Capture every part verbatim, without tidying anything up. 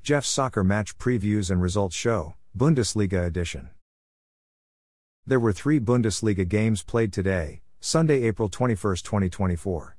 Jeff's Soccer Match Previews and Results Show, Bundesliga Edition. There were three Bundesliga games played today, Sunday, April twenty-first, twenty twenty-four.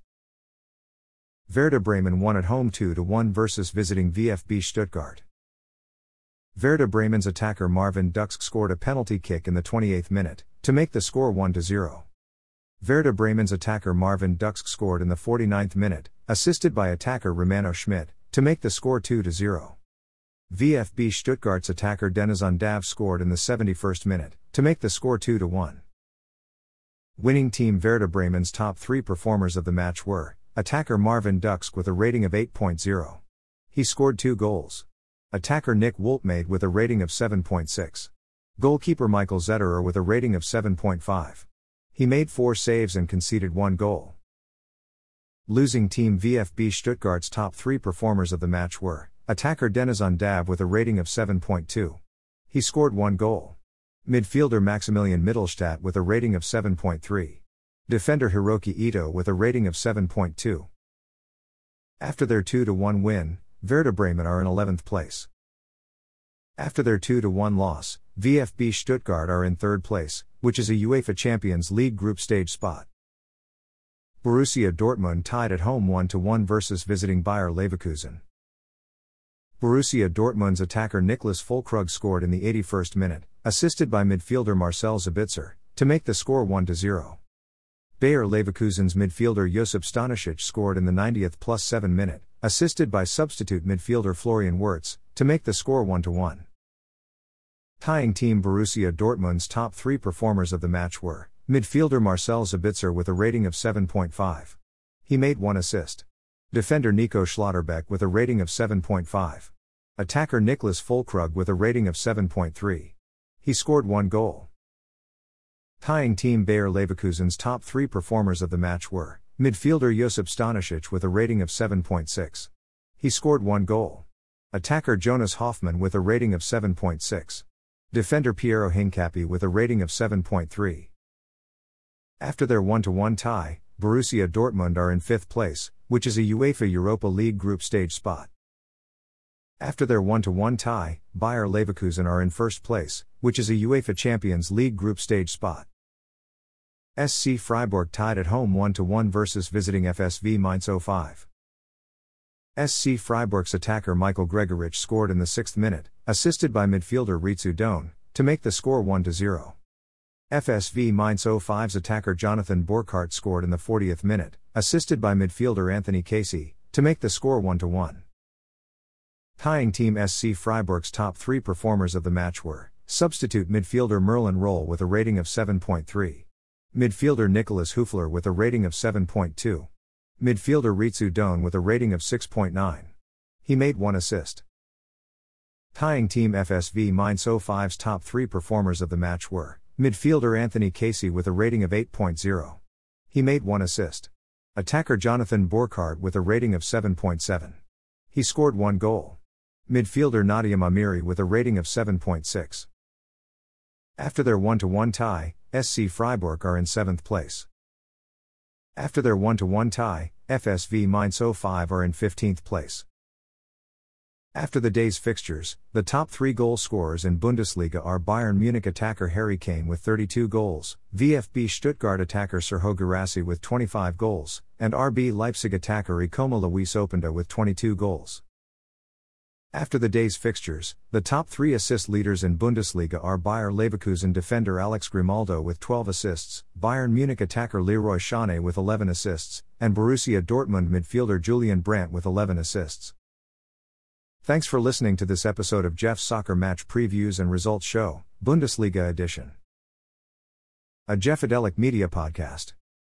Werder Bremen won at home two to one versus visiting VfB Stuttgart. Werder Bremen's attacker Marvin Duksch scored a penalty kick in the twenty-eighth minute, to make the score one to zero. Werder Bremen's attacker Marvin Duksch scored in the forty-ninth minute, assisted by attacker Romano Schmidt, to make the score two to zero. VfB Stuttgart's attacker Deniz Undav scored in the seventy-first minute, to make the score two to one. Winning team Werder Bremen's top three performers of the match were, attacker Marvin Duksch with a rating of eight point oh. He scored two goals. Attacker Nick Woltmade with a rating of seven point six. Goalkeeper Michael Zetterer with a rating of seven point five. He made four saves and conceded one goal. Losing team VfB Stuttgart's top three performers of the match were, attacker Deniz Undav with a rating of seven point two. He scored one goal. Midfielder Maximilian Mittelstadt with a rating of seven point three. Defender Hiroki Ito with a rating of seven point two. After their two to one win, Werder Bremen are in eleventh place. After their two to one loss, VfB Stuttgart are in third place, which is a UEFA Champions League group stage spot. Borussia Dortmund tied at home one to one versus visiting Bayer Leverkusen. Borussia Dortmund's attacker Niklas Füllkrug scored in the eighty-first minute, assisted by midfielder Marcel Sabitzer, to make the score one to zero. Bayer Leverkusen's midfielder Josip Stanisic scored in the ninetieth plus seven minute, assisted by substitute midfielder Florian Wirtz, to make the score one to one. Tying team Borussia Dortmund's top three performers of the match were, midfielder Marcel Sabitzer with a rating of seven point five. He made one assist. Defender Nico Schlotterbeck with a rating of seven point five. Attacker Niklas Füllkrug with a rating of seven point three. He scored one goal. Tying team Bayer Leverkusen's top three performers of the match were, midfielder Josip Stanisic with a rating of seven point six. He scored one goal. Attacker Jonas Hoffmann with a rating of seven point six. Defender Piero Hincapié with a rating of seven point three. After their one to one tie, Borussia Dortmund are in fifth place, which is a UEFA Europa League group stage spot. After their one to one tie, Bayer Leverkusen are in first place, which is a UEFA Champions League group stage spot. S C Freiburg tied at home one to one versus visiting F S V Mainz oh five. S C Freiburg's attacker Michael Gregoritsch scored in the sixth minute, assisted by midfielder Ritsu Doan, to make the score one to zero. F S V Mainz oh five's attacker Jonathan Burkardt scored in the fortieth minute, assisted by midfielder Anthony Casey, to make the score one to one. Tying team S C Freiburg's top three performers of the match were, substitute midfielder Merlin Roll with a rating of seven point three. Midfielder Nicholas Höfler with a rating of seven point two. Midfielder Ritsu Doan with a rating of six point nine. He made one assist. Tying team F S V Mainz oh five's top three performers of the match were, midfielder Anthony Casey with a rating of eight point oh. He made one assist. Attacker Jonathan Burkardt with a rating of seven point seven. He scored one goal. Midfielder Nadia Amiri with a rating of seven point six. After their one to one tie, S C Freiburg are in seventh place. After their one to one tie, F S V Mainz oh five are in fifteenth place. After the day's fixtures, the top three goal scorers in Bundesliga are Bayern Munich attacker Harry Kane with thirty-two goals, VfB Stuttgart attacker Serhou Guirassy with twenty-five goals, and R B Leipzig attacker Ikoma Luis Openda with twenty-two goals. After the day's fixtures, the top three assist leaders in Bundesliga are Bayer Leverkusen defender Alex Grimaldo with twelve assists, Bayern Munich attacker Leroy Sané with eleven assists, and Borussia Dortmund midfielder Julian Brandt with eleven assists. Thanks for listening to this episode of Jeff's Soccer Match Previews and Results Show, Bundesliga Edition. A Jeffadelic Media Podcast.